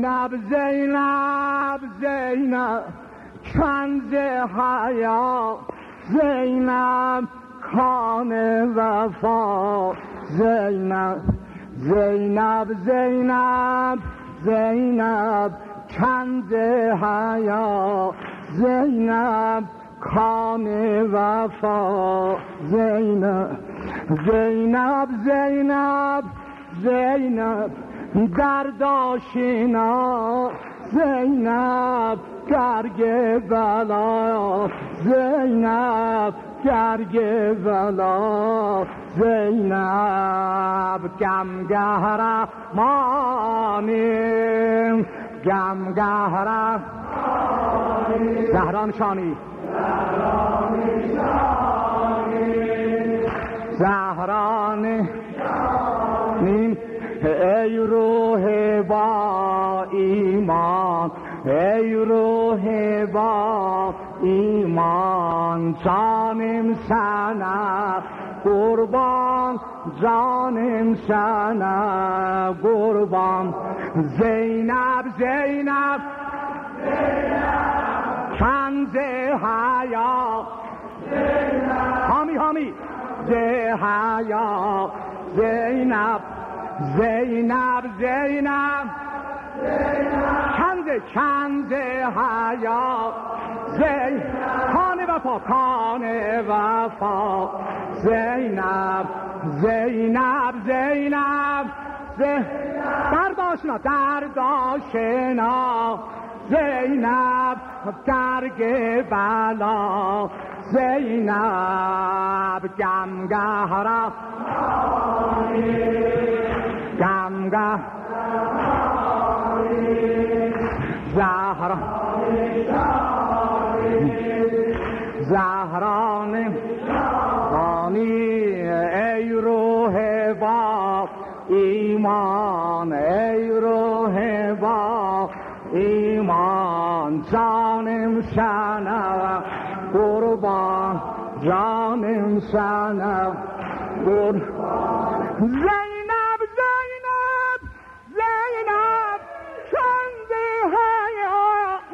زینب زینب زینب کنز حیا، زینب کان وفا، زینب زینب زینب زینب کنز حیا، زینب کان وفا، زینب زینب زینب زینب درد آشنا، زینب گرگ بلا، زینب گرگ بلا، زینب گمگهر مانیم، گمگهر زهران شانی، زهران نیم. ای روح با ایمان، ای روح با ایمان، جانم سنه قربان، جانم سنه قربان، زینب زینب کنز حیا، حامی حامی زه حیا، زینب زینب زینب کنز حیا، کان وفا کان وفا، زینب زینب زینب درد آشنا درد آشنا، زینب گرگ بلا، زینب گمگهر گمگه زهران بانی، ای روح با ایمان، ای روح با ایمان، جانم شنه قربان، جانم شنه قربان، زینب زینب زینب کنز حیا،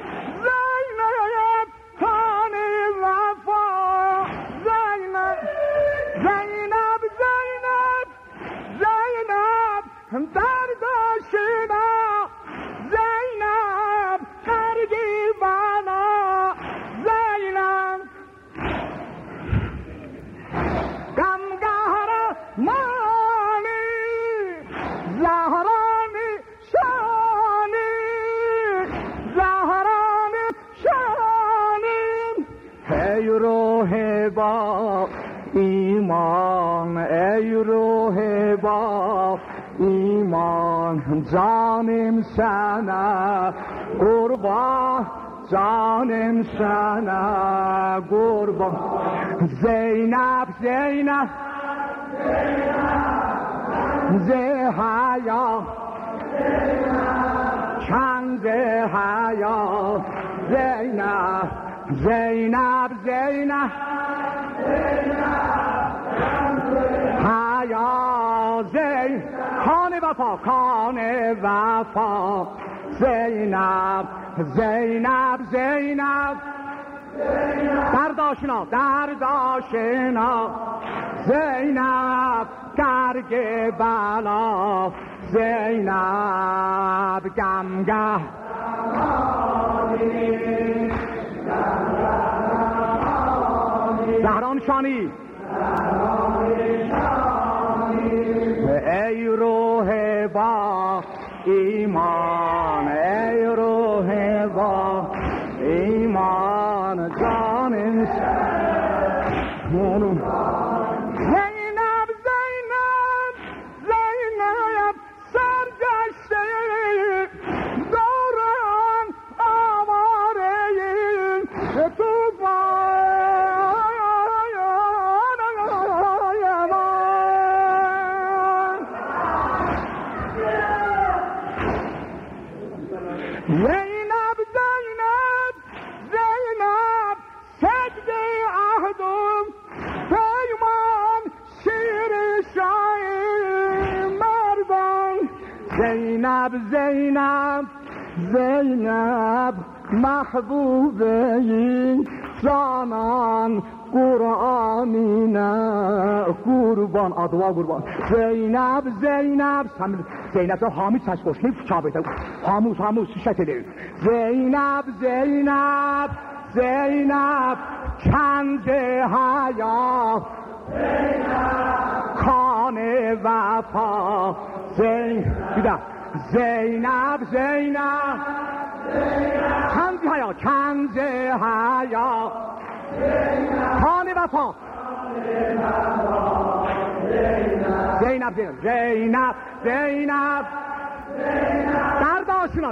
زینب کان وفا، زینب زینب زینب زینب درد آشنا، زینب گرگی بنا، زینب غمگهر مانی، زهرانی شانی، زهرانی شانی. ای روح با ایمان، ای روح با ایمان، جانم سنه قربان، جانم سنه قربان، زینب زینب زه حیا، کنز حیا، زینب زینب زینب حیا، زینب کان وفا کان وفا، زینب زینب زینب درد آشنا درد آشنا، زینب گرگ بلا، زینب گمگه زهران شانی، ای روح با ایمان، ای روح با ایمان، جانم زینب زینب زینب سرگشته دوران آواره زینب زینب زینب سجده عهدم پیمان، شیر شاهی مردان، زینب زینب زینب محبوبه جانان قرآنی نه قربان آدوا قربان زینب زینب حامد ساز koşmayı çabete Hamuz şişeteli Zeynep kendi hayat kane vefa Zeynep kendi hayat kane vefa Zeynep درداشنا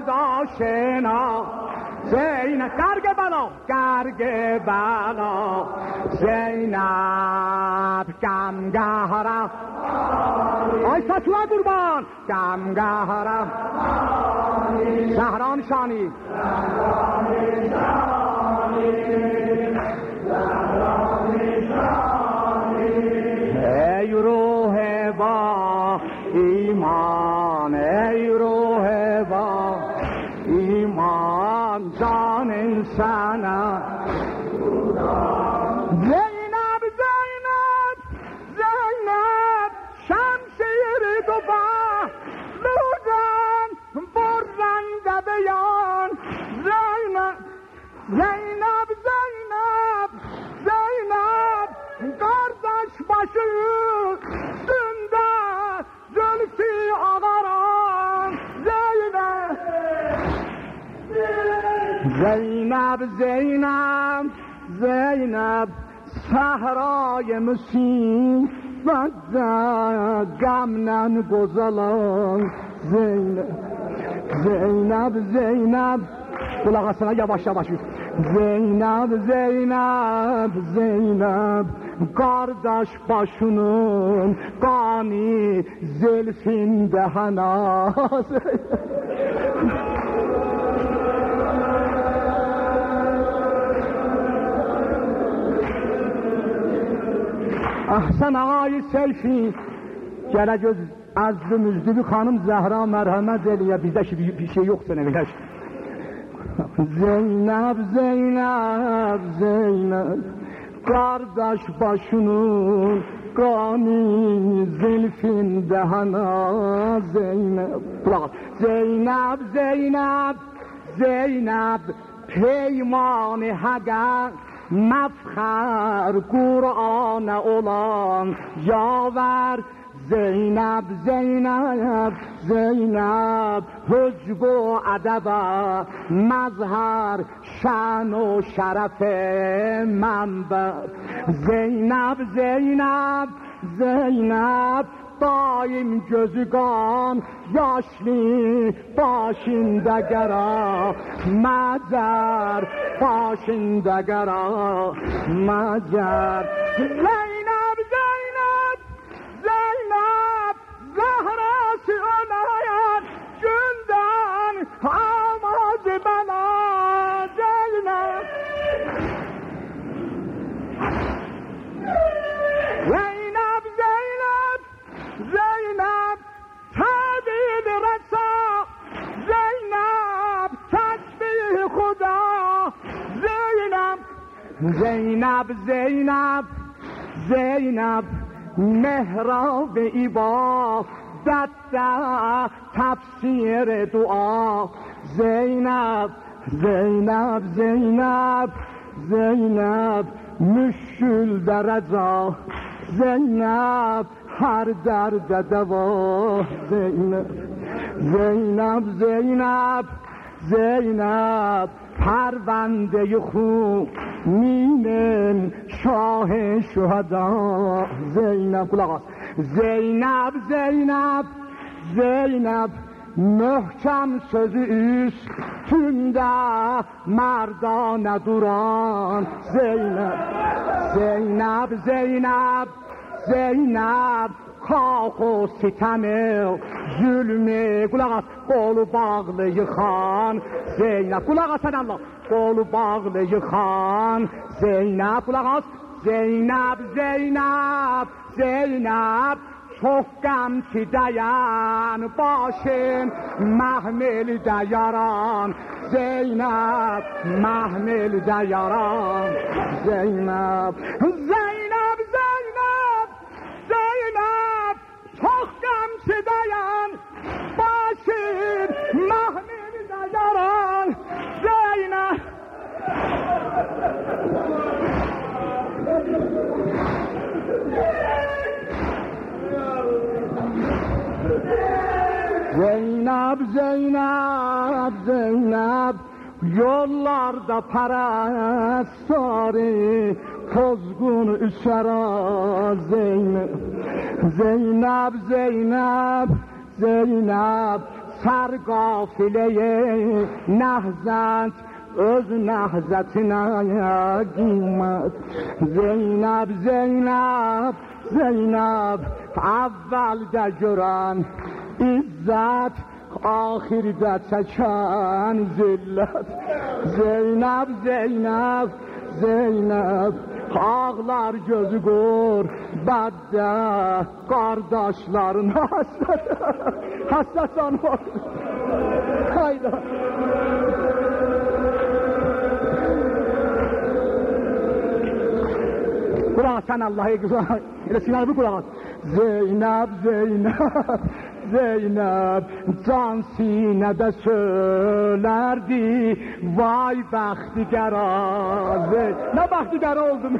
زینب گرگ بلا زینب گمگهرم آی فتوه قربان گمگهرم زهران شانی ای روح با ایمان ای روح با ایمان جان انسان زینب شمشیر دو با لودن برنده بیان زینب گردش باشه سنده زلفی آقاران زینب صحرای مسیح و گمنن گزلان زینب قلق اصلا یواش زینب قارداش باشونون قانی زلفین دهنا احسن آقای سیفی گله از müzdü bir hanım Zehra merhamet eliye bizde bir şey yok seneviler Zeynep kardeş başının kani zilfin dehana Zeynep peymanı haga mefkhar Kur'an olan yaver Zeynep حجب و ادب مظهر شان و شرف منبع Zeynep daim gözügan yaşlı başında gara macar başında gara macar Zeynep Zahra'sı olayan günden amacı bana Zeynep tadil resa Zeynep tesbih Khuda Zeynep mehrab ibadet tefsir dua Zeynep müşkül derece Zeynep her derde deva Zeynep پرونده خونین شاه شهدا زینب قلقاس زینب محکم sözü üstünde merdane duran Zeynep kah o sitemi zulmü kulak kolu bağlı yıkan Zeynep kulak asan Allah kolu bağlı yıkan Zeynep kulak as Zeynep çok gamki dayan başın mahmil dayaran Zeynep mahmil dayaran Zeynep Zeynep Zeynep Zeynep çok gamki dayan başın mahmil dayaran Zeynep Zeynep, Zeynep, Zeynep yollarda parastari pozgun üsera Zeynep Zeynep, Zeynep, Zeynep sar gafileye nehzet öz nehzetine kıymet Zeynep, Zeynep, Zeynep evvelde gören İzzet ahirde çeken zillet Zeynep, Zeynep, Zeynep ağlar gözü gör bedde kardeşlerin hasret anmak hayda Kur'an sen Allah'ı güzel Sinan bu Kur'an Zeynep, Zeynep Zeynep can sinede söylerdi vay baxtigara ne baxtigara oldum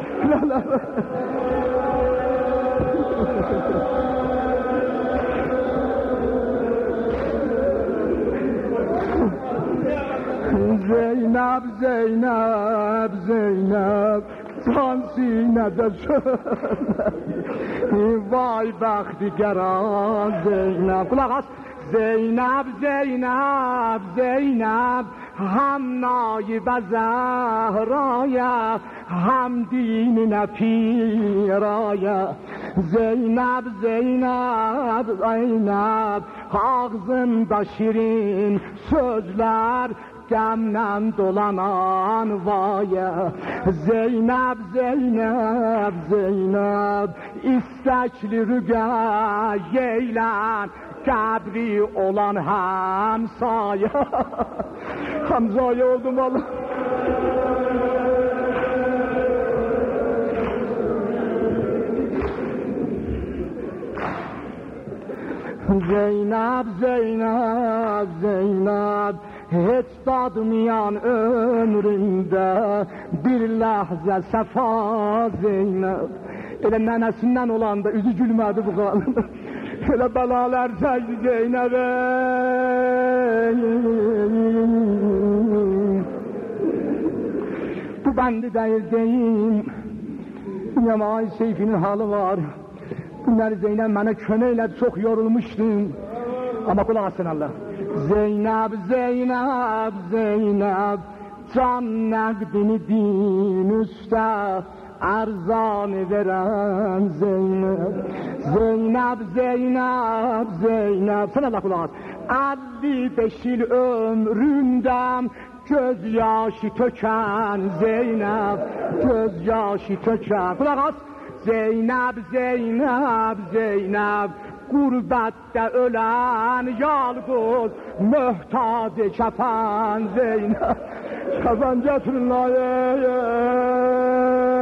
Zeynep, Zeynep, Zeynep can sinede söylerdi vay baxtigara Zeynep kulaq as Zeynep, Zeynep, Zeynep hem naibə Zehraya hem dinine piraya Zeynep, Zeynep, Zeynep ağzında şirin sözler Qəmlə dolanan vaya Zeynep, Zeynep, Zeynep İstəkli rüqəyyəylən Qəbri olan həmsaya Həmzaya oldum Allah Zeynep, Zeynep, Zeynep Heç dadmayan ömründə bir ləhzə səfa Zeynep Elə nənəsindən olanda üzü gülmədi bu qalın Elə bəlalar çəkdi Zeynep'e Bu bəndi deyim Yamay Seyfinin halı var Bunları Zeynep mənə kömək elədi çox yorulmuşdum Ama kulaq asın Allah Zeynep, Zeynep, Zeynep can nəqdini din üstə ərzanı verən Zeynep Zeynep, Zeynep, Zeynep Sən Allah kulaq as 55 il ömründən göz yaşı tökən Zeynep göz yaşı tökən Kulaq as Zeynep, Zeynep, Zeynep Gurbətdə ölən yalqız möhtac kəfən Zeynep Kəfən gətirin